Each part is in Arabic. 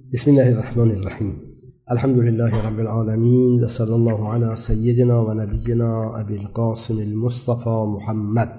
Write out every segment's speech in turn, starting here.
بسم الله الرحمن الرحيم. الحمد لله رب العالمين، وصلى الله على سيدنا ونبينا أبي القاسم المصطفى محمد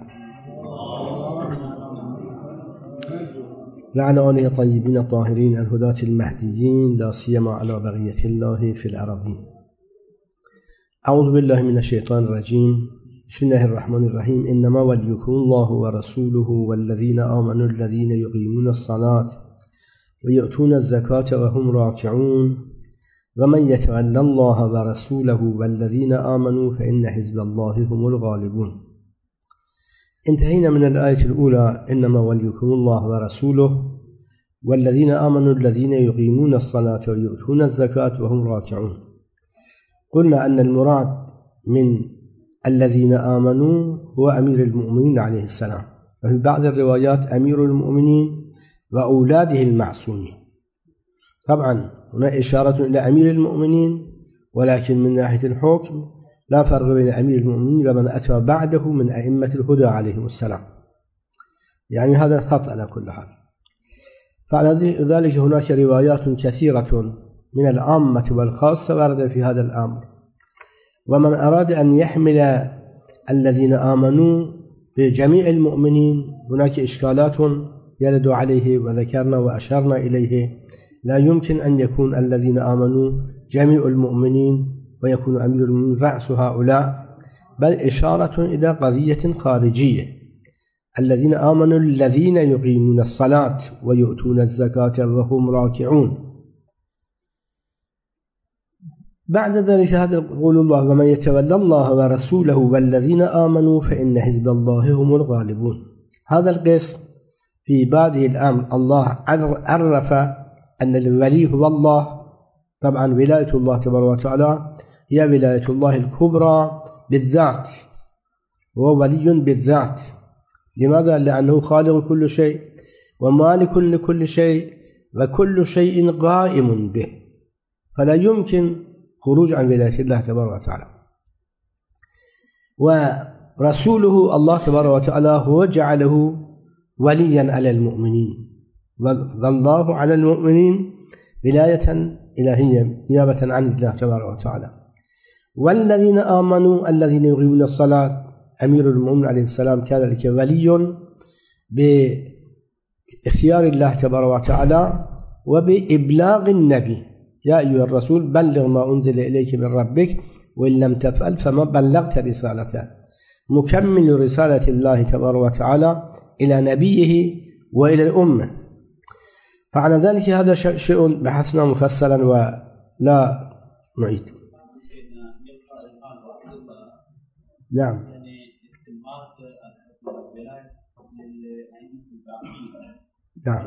وعلى آله الطيبين الطاهرين الهداة المهديين، لا سيما على بقية الله في الأراضين. أعوذ بالله من الشيطان الرجيم. بسم الله الرحمن الرحيم. إنما وليكم الله ورسوله والذين آمنوا الذين يقيمون الصلاة ويؤتون الزكاة وهم راكعون ومن يتولى الله ورسوله والذين آمنوا فإن حزب الله هم الغالبون. انتهينا من الآية الأولى: إنما وليكم الله ورسوله والذين آمنوا الذين يقيمون الصلاة ويؤتون الزكاة وهم راكعون. قلنا أن المراد من الذين آمنوا هو أمير المؤمنين عليه السلام، وفي بعض الروايات أمير المؤمنين وأولاده المعصومين. طبعا هنا إشارة إلى أمير المؤمنين، ولكن من ناحية الحكم لا فرق بين أمير المؤمنين ومن أتى بعده من أئمة الهدى عليهم السلام، يعني هذا خطأ على كل حال. فعلى ذلك هناك روايات كثيرة من العامة والخاصة وردت في هذا الأمر، ومن أراد أن يحمل الذين آمنوا بجميع المؤمنين هناك إشكالات يرد عليه، وذكرنا وأشرنا إليه. لا يمكن أن يكون الذين آمنوا جميع المؤمنين ويكون أمير المؤمنين رأس هؤلاء، بل إشارة إلى قضية خارجية: الذين آمنوا الذين يقيمون الصلاة ويؤتون الزكاة وهم راكعون. بعد ذلك هذا قول الله: ومن يتولى الله ورسوله والذين آمنوا فإن حزب الله هم الغالبون. هذا القسم في بادئ الأمر الله عرف أن الولي هو الله. طبعا ولاية الله تبارك وتعالى هي ولاية الله الكبرى بالذات، وهو ولي بالذات. لماذا؟ لأنه خالق كل شيء ومالك لكل شيء وكل شيء قائم به، فلا يمكن خروج عن ولاية الله تبارك وتعالى. ورسوله الله تبارك وتعالى هو جعله وليا على المؤمنين، والله على المؤمنين ولاية إلهية نيابة عن الله تبارك وتعالى. والذين آمنوا الذين يقيمون الصلاة، أمير المؤمنين عليه السلام كذلك ولي باختيار الله تبارك وتعالى وبإبلاغ النبي: يا أيها الرسول بلغ ما أنزل إليك من ربك وإن لم تفعل فما بلغت رسالته، مكمل رسالة الله تبارك وتعالى إلى نبيه وإلى الأمة. فعلى ذلك هذا شيء بحثنا مفصلا ولا نعيد. نعم. نعم.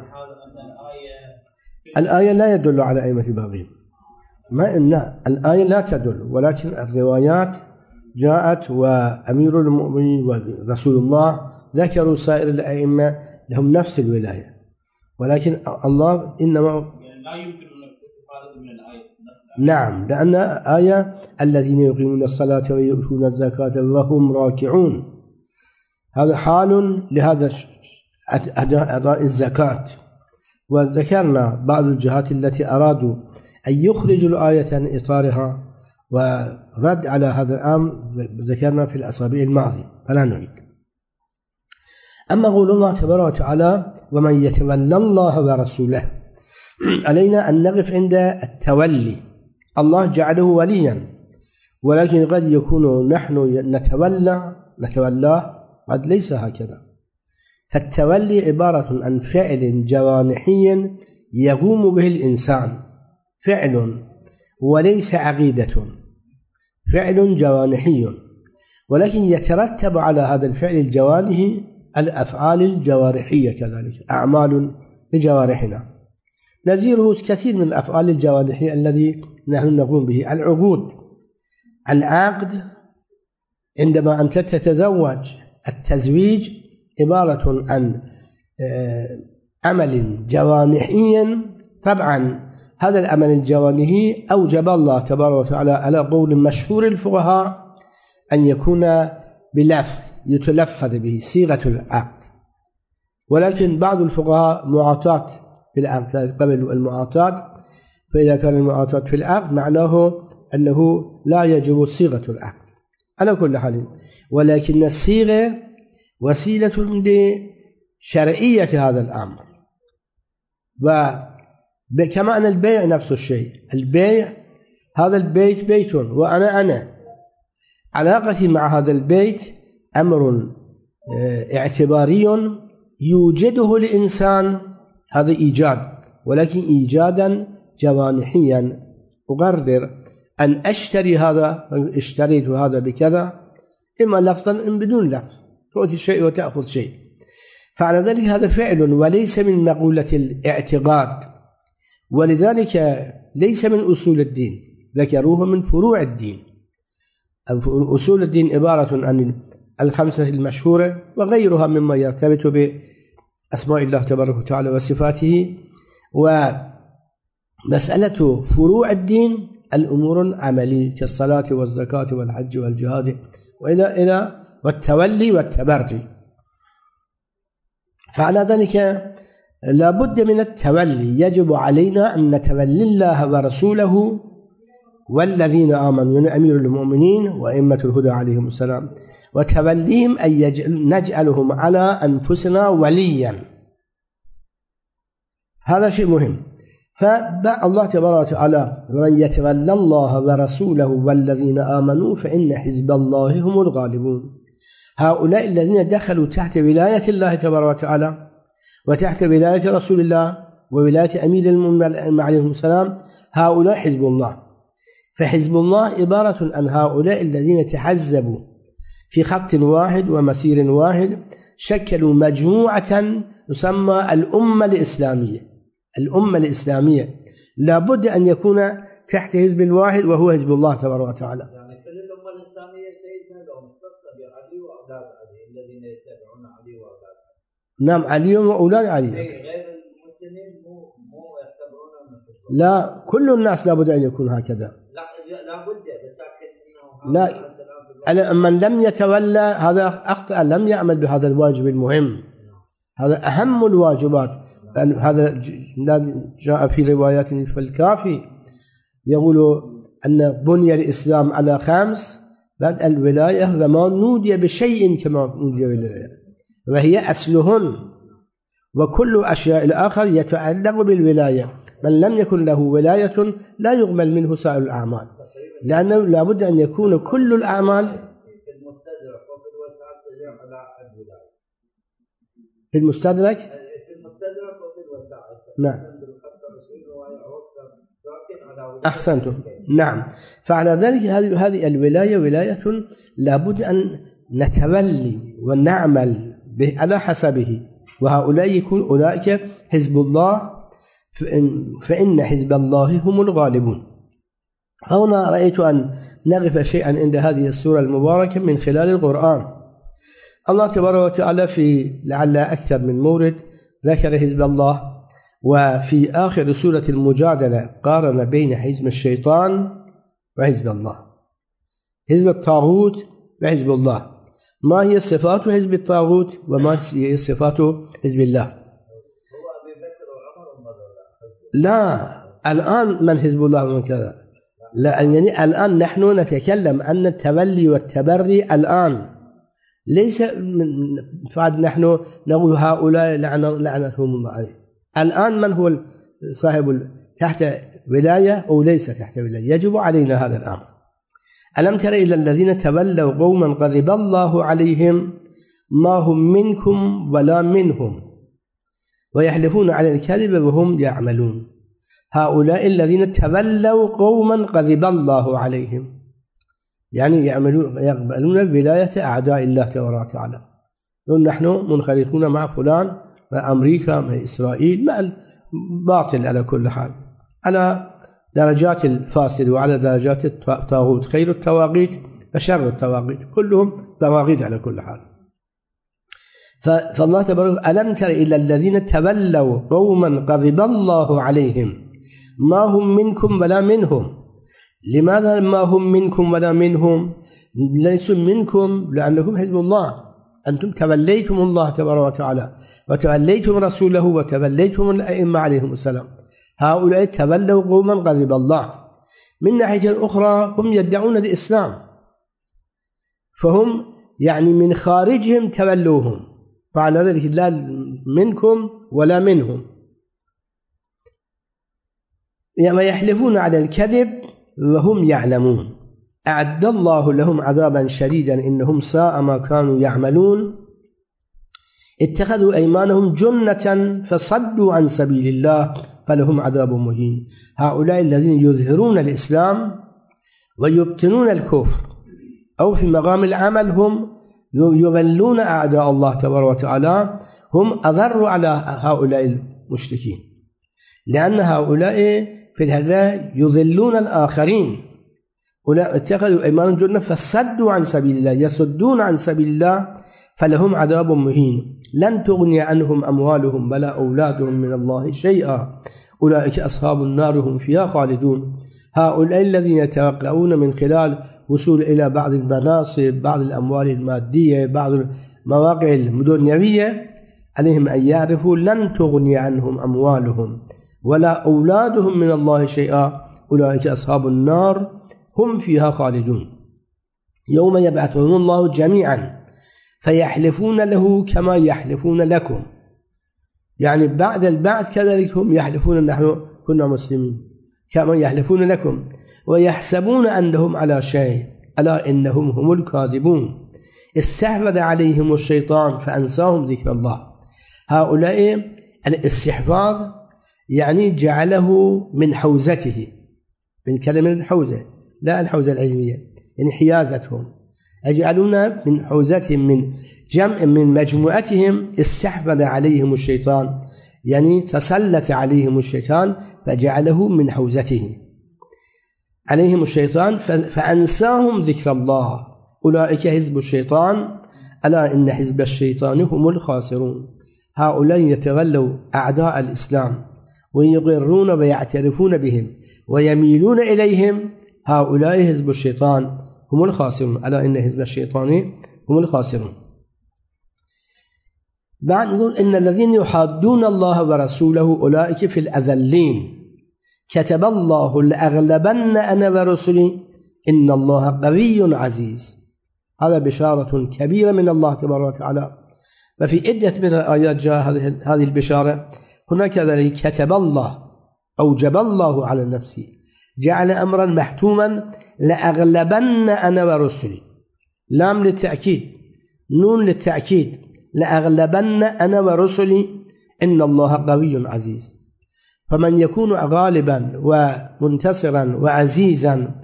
الآية لا يدل على أئمة الباغين، ما إن الآية لا تدل، ولكن الروايات جاءت وأمير المؤمنين ورسول الله ذكروا سائر الأئمة لهم نفس الولاية، ولكن الله إنما لا يمكن الاستفادة من الآية. نعم، لأن آية الذين يقيمون الصلاة ويؤتون الزكاة وهم راكعون، هذا حال لهذا أداء الزكاة. وذكرنا بعض الجهات التي أرادوا أن يخرجوا الآية عن إطارها ورد على هذا الأمر ذكرنا في الأسابيع الماضية، فلا نعيد. أما قول الله تبارك وتعالى: ومن يتولى الله ورسوله، علينا أن نقف عند التولي. الله جعله وليا، ولكن قد يكون نحن نتولى قد ليس هكذا. فالتولي عبارة عن فعل جوانحي يقوم به الإنسان، فعل وليس عقيدة، فعل جوانحي، ولكن يترتب على هذا الفعل الجوانحي الأفعال الجوارحية، كذلك أعمال لجوارحنا. نزيره كثير من الأفعال الجوارحية الذي نحن نقوم به: العقود، العقد عندما أنت تتزوج، التزويج عبارة عن عمل جوانحي. طبعا هذا العمل الجوانحي أوجب الله تبارك وتعالى على قول مشهور الفقهاء أن يكون بلفظ يتلفظ به صيغة العقد، ولكن بعض الفقهاء معاطاة بالعقد قبل المعاطاة فإذا كان المعاطاة في العقد معناه أنه لا يجب صيغة العقد على كل حال، ولكن الصيغة وسيلة لشرعية هذا الأمر. وكما أن البيع نفس الشيء، البيع هذا البيت بيت وأنا علاقتي مع هذا البيت أمر اعتباري يوجده الإنسان، هذا إيجاد، ولكن إيجادا جوانحيا. أقرر أن أشتري هذا، اشتريت هذا بكذا، إما لفظا إما بدون لفظ، تؤتي شيء وتأخذ شيء. فعلى ذلك هذا فعل وليس من مقولة الاعتقاد، ولذلك ليس من أصول الدين، ذكروه من فروع الدين. أصول الدين عبارة عن الخمسة المشهورة وغيرها مما يرتبط بأسماء الله تبارك وتعالى وصفاته. ومسألة فروع الدين الأمور عملية كالصلاة والزكاة والحج والجهاد وإلى والتولي والتبري. فعلى ذلك لا بد من التولي، يجب علينا أن نتولي الله ورسوله والذين آمنوا، يعني أمير المؤمنين وأئمة الهدى عليهم السلام، وتوليهم أن نجعلهم على أنفسنا وليا. هذا شيء مهم. فالله تبارك وتعالى ومن يتولى الله ورسوله والذين آمنوا فإن حزب الله هم الغالبون. هؤلاء الذين دخلوا تحت ولاية الله تبارك وتعالى وتحت ولاية رسول الله وولاية أمير المؤمنين عليهم السلام، هؤلاء حزب الله. فحزب الله عبارة عن هؤلاء الذين تحزبوا في خط واحد ومسير واحد، شكلوا مجموعة تسمى الأمة الإسلامية. الأمة الإسلامية لابد أن يكون تحت حزب الواحد وهو حزب الله تبارك وتعالى. يعني كل الأمة الإسلامية سيدنا لو مختصة بعلي وأولاد علي الذين يتبعون علي وأولاد علي. نعم، علي وأولاد علي. غير المسلمين مو يعتبرون مثل. لا، كل الناس لابد أن يكون هكذا. لا بد، بس لا، من لم يتولى هذا أخطأ، لم يعمل بهذا الواجب المهم، هذا أهم الواجبات. هذا جاء في روايات في الكافي يقول أن بني الإسلام على 5 بعد الولاية وما نودي بشيء كما نودي بالولاية، وهي أصلهن، وكل أشياء الآخر يتعلق بالولاية. من لم يكن له ولاية لا يقبل منه سائر الأعمال، لأنه لابد أن يكون كل الأعمال في المستدرك وفي الوسائل. نعم، أحسنتم. نعم، فعلى ذلك هذه الولاية ولاية لابد أن نتولي ونعمل على حسبه، وهؤلاء يكون أولئك حزب الله، فإن حزب الله هم الغالبون. هنا رأيت أن نقف شيئا عند هذه السورة المباركة من خلال القرآن. الله تبارك وتعالى في لعل أكثر من مورد ذكر حزب الله، وفي آخر سورة المجادلة قارن بين حزب الشيطان وحزب الله، حزب الطاغوت وحزب الله. ما هي صفات حزب الطاغوت وما هي صفات حزب الله؟ لا، الآن من حزب الله ومن كذا، لا، يعني الآن نحن نتكلم عن التولي والتبري الآن، ليس فعد نحن نقول هؤلاء لعنتهم الله عليه. الآن من هو صاحب تحت ولاية أو ليس تحت ولاية؟ يجب علينا هذا الأمر. ألم تر إلى الذين تولوا قوما غضب الله عليهم ما هم منكم ولا منهم ويحلفون على الكذب وهم يعملون. هؤلاء الذين تولوا قوما غضب الله عليهم، يعني يقبلون ولاية أعداء الله تبارك وتعالى. نحن منخرطون مع فلان، مع أمريكا، مع إسرائيل، مع الباطل على كل حال، على درجات الفاسد وعلى درجات الطاغوت، خير التواغيت وشر التواغيت، كلهم طواغيت على كل حال. فالله تبارك: ألم تر إلى الذين تولوا قوما غضب الله عليهم ما هم منكم ولا منهم. لماذا ما هم منكم ولا منهم؟ ليسوا منكم لأنكم حزب الله، أنتم توليتم الله تبارك وتعالى وتوليتم رسوله وتوليتم الأئمة عليهم السلام. هؤلاء تولوا قوما غضب الله. من ناحية أخرى هم يدعون الإسلام، فهم يعني من خارجهم تولوهم، فعلى ذلك لا منكم ولا منهم. يحلفون على الكذب وهم يعلمون. أعد الله لهم عذابا شديدا إنهم ساء ما كانوا يعملون. اتخذوا أيمانهم جنة فصدوا عن سبيل الله فلهم عذاب مهين. هؤلاء الذين يظهرون الإسلام ويبطنون الكفر، أو في مقام العمل هم يضلون أعداء الله تبارك وتعالى، هم أضر على هؤلاء المشركين، لأن هؤلاء في الحقيقة يضلون الآخرين. اتخذوا أيمانهم جنة فصدوا عن سبيل الله، يصدون عن سبيل الله فلهم عذاب مهين. لن تغني عنهم أموالهم ولا أولادهم من الله شيئا أولئك أصحاب النار هم فيها خالدون. هؤلاء الذين يتوقعون من خلال وصول إلى بعض المناصب، بعض الأموال المادية، بعض المواقع الدنيوية، عليهم أن يعرفوا لن تغني عنهم أموالهم ولا أولادهم من الله شيئا أولئك أصحاب النار هم فيها خالدون. يوم يبعثهم الله جميعا فيحلفون له كما يحلفون لكم، يعني بعد البعث كذلك هم يحلفون نحن كنا مسلمين كما يحلفون لكم، ويحسبون أنهم على شيء ألا إنهم هم الكاذبون. استحوذ عليهم الشيطان فأنساهم ذكر الله. هؤلاء الاستحفاظ يعني جعله من حوزته، من كلمة الحوزة لا الحوزة العلمية، يعني حيازتهم، يجعلون من حوزتهم من جمع من مجموعتهم. استحوذ عليهم الشيطان يعني تسلط عليهم الشيطان فجعله من حوزته عليهم الشيطان فأنساهم ذكر الله أولئك حزب الشيطان ألا إن حزب الشيطان هم الخاسرون. هؤلاء يتولوا أعداء الإسلام ويقرون ويعترفون بهم ويميلون إليهم، هؤلاء حزب الشيطان هم الخاسرون ألا إن حزب الشيطان هم الخاسرون. بعد نقول إن الذين يحادون الله ورسوله أولئك في الأذلين كتب الله لأغلبن أنا ورسلي إن الله قوي عزيز. هذا بشارة كبيرة من الله تبارك وتعالى، وفي عدة من الآيات جاء هذه البشارة. هناك كذلك كتب الله أوجب الله على نفسه، جعل أمرا محتوما لأغلبن أنا ورسلي، لام للتأكيد نون للتأكيد، لأغلبن أنا ورسلي إن الله قوي عزيز. فمن يكون غالبا ومنتصرا وعزيزا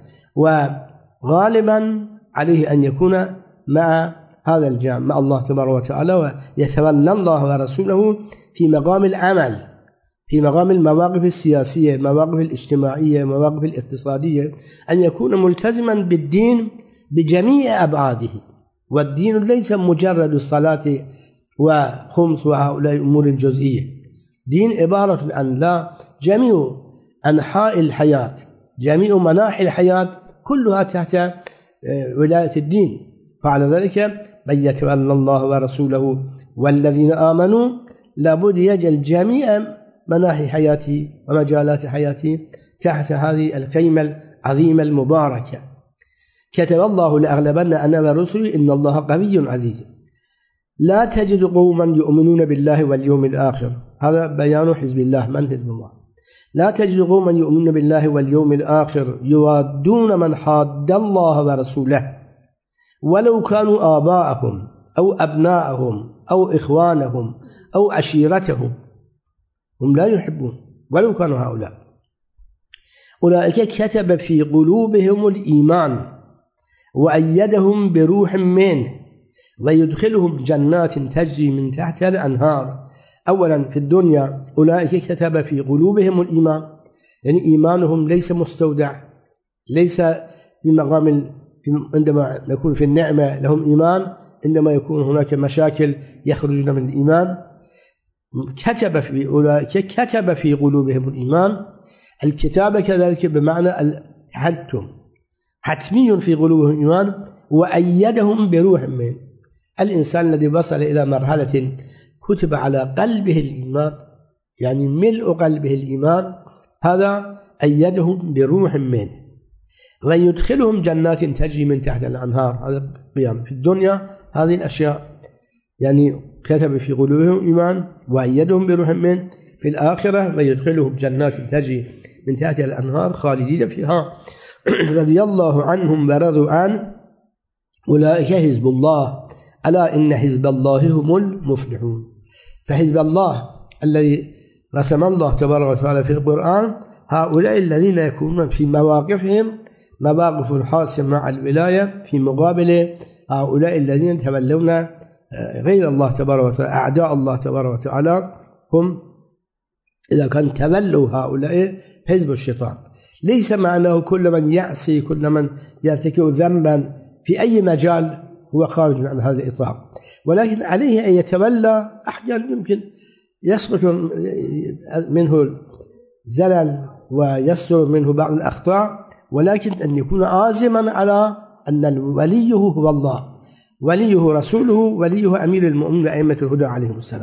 وغالبا عليه أن يكون مع هذا الجانب مع الله تبارك وتعالى، ويتولى الله ورسوله في مقام العمل، في مقام المواقف السياسية، المواقف الاجتماعية، المواقف الاقتصادية، أن يكون ملتزما بالدين بجميع أبعاده. والدين ليس مجرد الصلاة وخمس وهؤلاء الأمور الجزئية، دين عبارة عن لا جميع أنحاء الحياة، جميع مناحي الحياة كلها تحت ولاية الدين. فعلى ذلك من يتولى الله ورسوله والذين آمنوا لابد يجعل جميع مناحي حياته ومجالات حياته تحت هذه القيمة العظيمة المباركة. كتب الله لأغلبن أنا ورسلي إن الله قوي عزيز. لا تجد قوما يؤمنون بالله واليوم الآخر، هذا بيان حزب الله. من حزب الله؟ لا تجد قوما يؤمنون بالله واليوم الآخر يوادون من حاد الله ورسوله ولو كانوا آباءهم أو أبناءهم أو إخوانهم أو عشيرتهم، هم لا يحبون ولو كانوا هؤلاء. أولئك كتب في قلوبهم الإيمان وأيدهم بروح منه ويدخلهم جنات تجري من تحتها الأنهار. أولا في الدنيا أولئك كتب في قلوبهم الإيمان، يعني إيمانهم ليس مستودع، ليس في مقام عندما نكون في النعمة لهم إيمان، عندما يكون هناك مشاكل يخرجون من الإيمان. كتب في أولئك كتب في قلوبهم الإيمان. الكتابة كذلك بمعنى التحتم، حتمي في قلوبهم الإيمان. وأيدهم بروح منه. الإنسان الذي وصل إلى مرحلة كتب على قلبه الإيمان، يعني ملء قلبه الإيمان، هذا أيدهم بروح منه ويدخلهم جنات تجري من تحت الأنهار. هذا قيام في الدنيا، هذه الأشياء يعني كتب في قلوبهم إيمان وأيدهم بروح منه. في الآخرة ويدخلهم جنات تجري من تحت الأنهار خالدين فيها رضي الله عنهم ورضوا عنه أولئك حزب الله ألا إن حزب الله هم المفلحون. فحزب الله الذي رسم الله تبارك وتعالى في القرآن هؤلاء الذين يكونون في مواقفهم مواقف الحاسمة مع الولاية في مقابل هؤلاء الذين تولون غير الله تبارك وتعالى أعداء الله تبارك وتعالى، هم إذا كان تولوا هؤلاء حزب الشيطان. ليس معناه كل من يعصي كل من يرتكب ذنبا في أي مجال هو خارج عن هذا الإطار، ولكن عليه أن يتولى. أحيانا يمكن يسقط منه زلل ويسر منه بعض الأخطاء، ولكن أن يكون عازما على أن وليه هو الله، وليه رسوله، وليه أمير المؤمنين وأئمة الهدى عليهم السلام.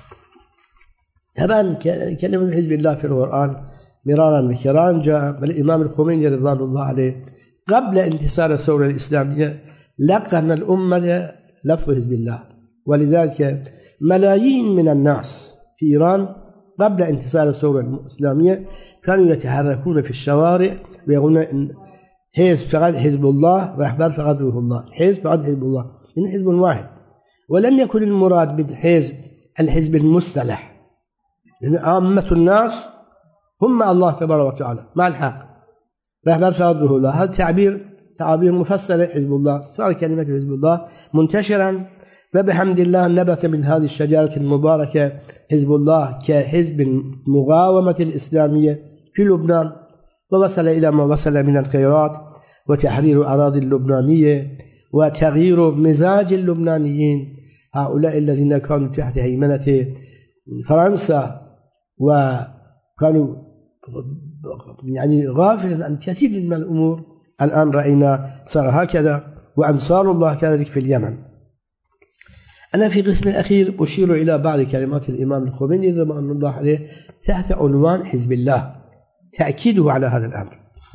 طبعا كلمة حزب الله في القرآن مرارا وكرارا جاء. الإمام الخميني رضوان الله عليه قبل انتصار الثورة الإسلامية لقن الأمة لفظ حزب الله، ولذلك ملايين من الناس في إيران قبل انتصار الثورة الإسلامية كانوا يتحركون في الشوارع ويقولون إن حزب فقط حزب الله، رهبر فقط روح الله، حزب فقط حزب الله، إن حزب واحد. ولم يكن المراد بالحزب الحزب المصطلح، لأن عامة الناس هم الله تبارك وتعالى مع الحق، رهبر فقط روح الله. هذا تعابير مفصلة حزب الله. صار كلمة حزب الله منتشرا، وبحمد الله نبت من هذه الشجرة المباركة حزب الله كحزب مقاومة الإسلامية في لبنان، ووصل إلى ما وصل من الخيرات وتحرير الأراضي اللبنانية وتغيير مزاج اللبنانيين، هؤلاء الذين كانوا تحت هيمنة فرنسا وكانوا يعني غافلا عن كثير من الأمور. الآن رأينا صار هكذا، وأنصار الله كذلك في اليمن. أنا في القسم الأخير أشير إلى بعض كلمات الإمام الخميني رضوان الله عليه تحت عنوان حزب الله، تأكيده على هذا الأمر.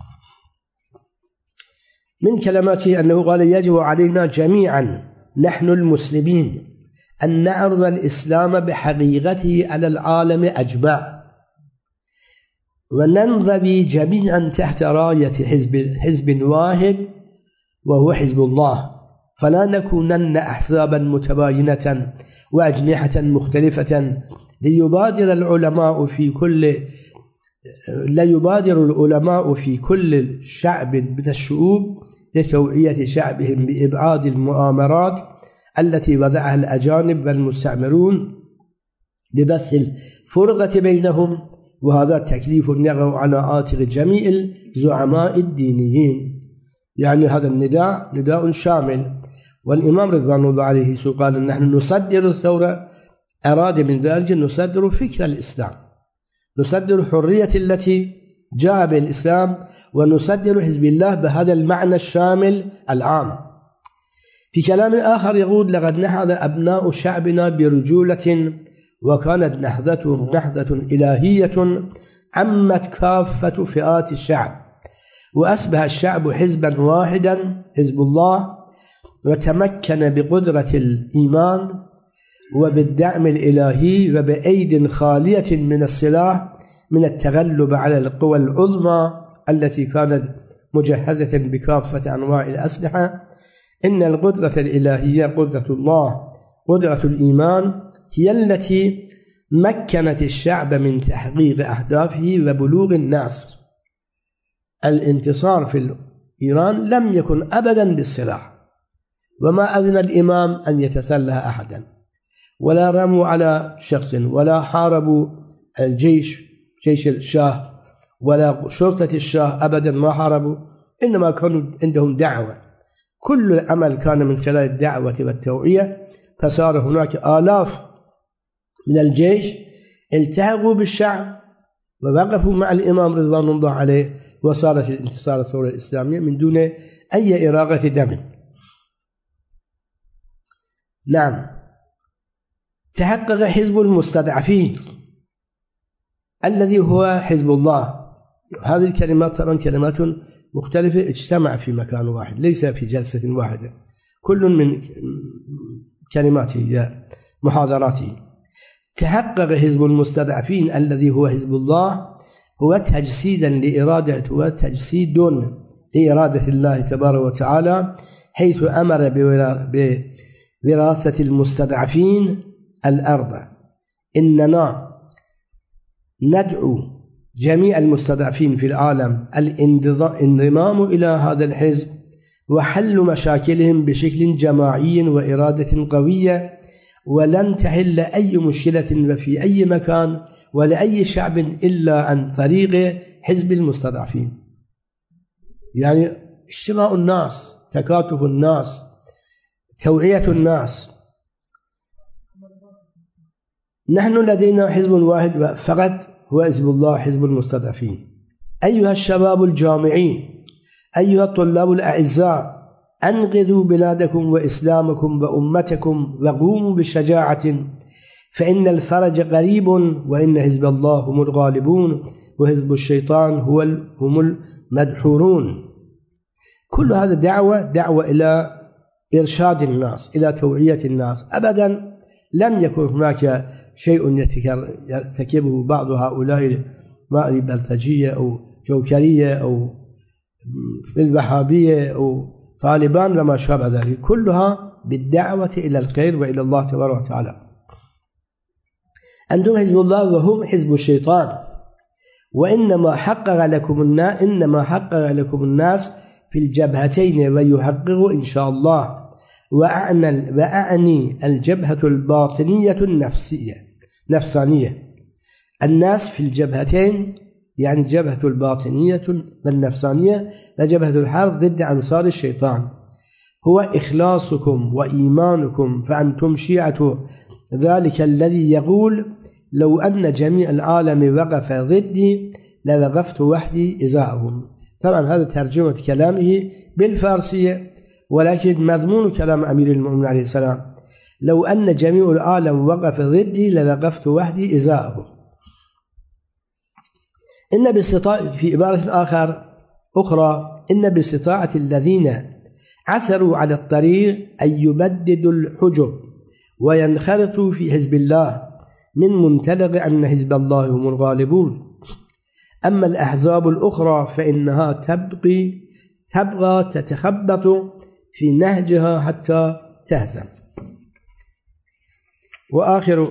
من كلماته أنه قال: يجب علينا جميعا نحن المسلمين أن نعرض الإسلام بحقيقته على العالم أجمع، وننضوي جميعا تحت راية حزب واحد وهو حزب الله، فلا نكونن أحزابا متباينة وأجنحة مختلفة ليبادر العلماء في كل شعب من الشعوب لتوعية شعبهم بإبعاد المؤامرات التي وضعها الأجانب والمستعمرون لبث الفرقة بينهم، وهذا تكليف يقع على عاتق جميع الزعماء الدينيين. يعني هذا النداء نداء شامل. والإمام رضوان الله عليه قال: نحن نصدر الثورة، أراد من ذلك نصدر فكر الإسلام، نصدر الحرية التي جاء بالإسلام، ونصدر حزب الله بهذا المعنى الشامل العام. في كلام آخر يقول: لقد نهض أبناء شعبنا برجولة، وكانت نهضتهم نهضة إلهية عمت كافة فئات الشعب، وأصبح الشعب حزبا واحدا حزب الله، وتمكن بقدرة الإيمان وبالدعم الإلهي وبأيد خالية من السلاح من التغلب على القوى العظمى التي كانت مجهزة بكافة أنواع الأسلحة. إن القدرة الإلهية قدرة الله، قدرة الإيمان هي التي مكنت الشعب من تحقيق أهدافه وبلوغ النصر. الانتصار في إيران لم يكن أبدا بالسلاح، وما أذن الإمام أن يتسلح أحدا، ولا رموا على شخص، ولا حاربوا الجيش، جيش الشاه ولا شرطة الشاه، أبدا ما حاربوا، إنما كانوا عندهم دعوة. كل العمل كان من خلال الدعوة والتوعية. فصار هناك آلاف من الجيش التحقوا بالشعب ووقفوا مع الإمام رضوان الله عليه، وصارت الانتصار الثورة الإسلامية من دون أي إراقة دم. نعم، تحقق حزب المستضعفين الذي هو حزب الله، هذه الكلمات طبعا كلمات مختلفة اجتمع في مكان واحد، ليس في جلسة واحدة، كل من كلماته محاضراته. تحقق حزب المستضعفين الذي هو حزب الله هو تجسيدا وتجسيد لإرادة الله تبارك وتعالى، حيث أمر بوراثة المستضعفين الأرض. إننا ندعو جميع المستضعفين في العالم الانضمام إلى هذا الحزب وحل مشاكلهم بشكل جماعي وإرادة قوية، ولن تحل أي مشكلة في أي مكان ولأي شعب إلا عن طريق حزب المستضعفين. يعني اجتماع الناس، تكاتف الناس، توعية الناس. نحن لدينا حزب واحد فقط هو حزب الله، حزب المستضعفين. أيها الشباب الجامعين، أيها الطلاب الأعزاء، أنقذوا بلادكم وإسلامكم وأمتكم وقوموا بالشجاعة، فإن الفرج قريب، وإن حزب الله هم الغالبون وحزب الشيطان هم المدحورون. كل هذا دعوة إلى إرشاد الناس، إلى توعية الناس. أبدا لم يكن هناك شيء يرتكبه بعض هؤلاء البلطجية أو جوكرية أو في الوهابية أو طالبان وما شابه ذلك، كلها بالدعوة إلى الخير وإلى الله تبارك وتعالى. أنتم حزب الله وهم حزب الشيطان، وإنما حقق لكم الناس في الجبهتين ويحقق إن شاء الله. وأعني الجبهة الباطنية نفسانية. الناس في الجبهتين، يعني الجبهة الباطنية والنفسانية، وجبهة الحرب ضد أنصار الشيطان، هو إخلاصكم وإيمانكم، فأنتم شيعة ذلك الذي يقول لو أن جميع العالم وقف ضدي لوقفت وحدي إزاءهم. طبعا هذا ترجمة كلامه بالفارسية، ولكن مضمون كلام أمير المؤمنين عليه السلام لو أن جميع العالم وقف ضدي لوقفت وحدي إزاءهم. إن باستطاعة، في عبارة أخرى، إن باستطاعة الذين عثروا على الطريق أن يبددوا الحجب وينخرطوا في حزب الله من منطلق أن حزب الله هم الغالبون. أما الأحزاب الأخرى فإنها تبغى تتخبط في نهجها حتى تهزم. وآخر،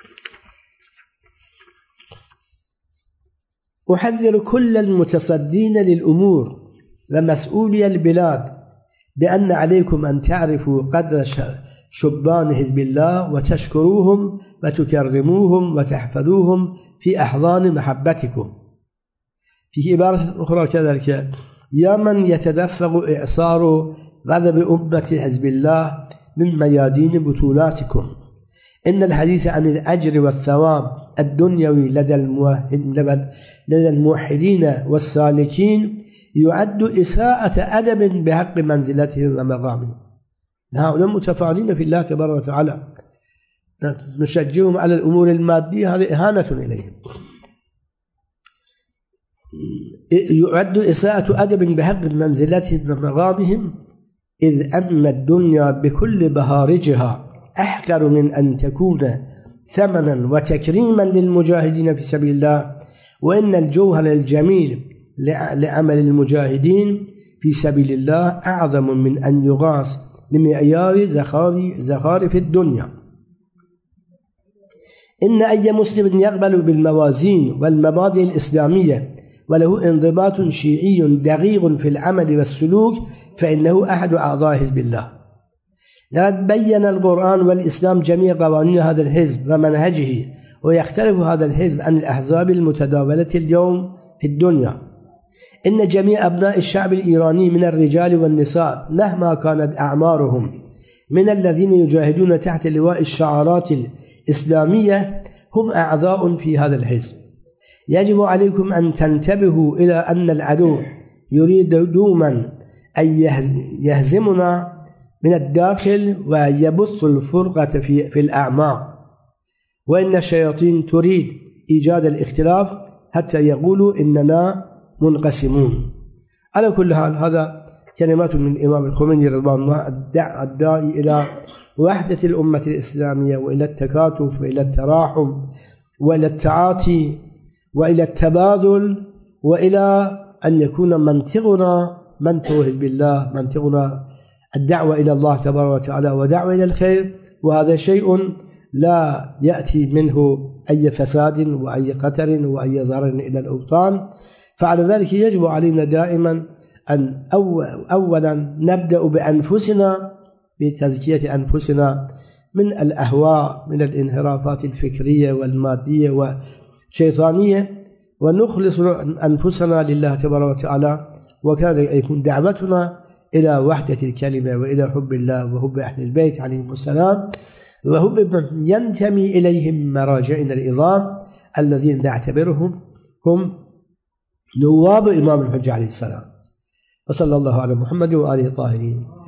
أحذر كل المتصدين للأمور ومسؤولي البلاد بأن عليكم أن تعرفوا قدر شبان حزب الله وتشكروهم وتكرموهم وتحفظوهم في أحضان محبتكم. في عبارة أخرى كذلك: يا من يتدفق إعصار غضب أمة حزب الله من ميادين بطولاتكم، إن الحديث عن الأجر والثواب الدنيوي لدى الموحدين والسالكين يعد إساءة أدب بحق منزلتهم ومقامهم. هؤلاء متفاعلين في الله تبارك وتعالى، نشجعهم على الأمور المادية، هذا إهانة إليهم. يعد إساءة أدب بحق منزلتهم ومقامهم، إذ أن الدنيا بكل بهارجها أحقر من أن تكون ثمنا وتكريما للمجاهدين في سبيل الله، وإن الجوهر الجميل لعمل المجاهدين في سبيل الله أعظم من أن يقاس بمعيار زخارف الدنيا. إن أي مسلم يقبل بالموازين والمبادئ الإسلامية وله انضباط شيعي دقيق في العمل والسلوك فإنه أحد أعضاء حزب الله. لقد بين القرآن والإسلام جميع قوانين هذا الحزب ومنهجه، ويختلف هذا الحزب عن الأحزاب المتداولة اليوم في الدنيا. إن جميع أبناء الشعب الإيراني من الرجال والنساء مهما كانت أعمارهم من الذين يجاهدون تحت لواء الشعارات الإسلامية هم أعضاء في هذا الحزب. يجب عليكم أن تنتبهوا إلى أن العدو يريد دوما أن يهزمنا من الداخل ويبث الفرقة في الأعماق، وإن الشياطين تريد إيجاد الاختلاف حتى يقولوا إننا منقسمون. على كل حال هذا كلمات من الإمام الخميني رضوان الله الداعي إلى وحدة الأمة الإسلامية وإلى التكاتف وإلى التراحم وإلى التعاطي وإلى التبادل وإلى أن يكون منطق حزب الله، منطقنا الدعوة إلى الله تبارك وتعالى ودعوة إلى الخير، وهذا شيء لا يأتي منه أي فساد وأي قتل وأي ضرر إلى الأوطان. فعلى ذلك يجب علينا دائما أن أولا نبدأ بأنفسنا، بتزكية أنفسنا من الأهواء، من الانحرافات الفكرية والمادية والشيطانية، ونخلص أنفسنا لله تبارك وتعالى، وكذا يكون دعوتنا إلى وحدة الكلمة وإلى حب الله وحب أهل البيت عليهم السلام، وحب من ينتمي إليهم مراجعنا العظام الذين نعتبرهم هم نواب إمام الحجة عليه السلام. وصلى الله على محمد وآله الطاهرين.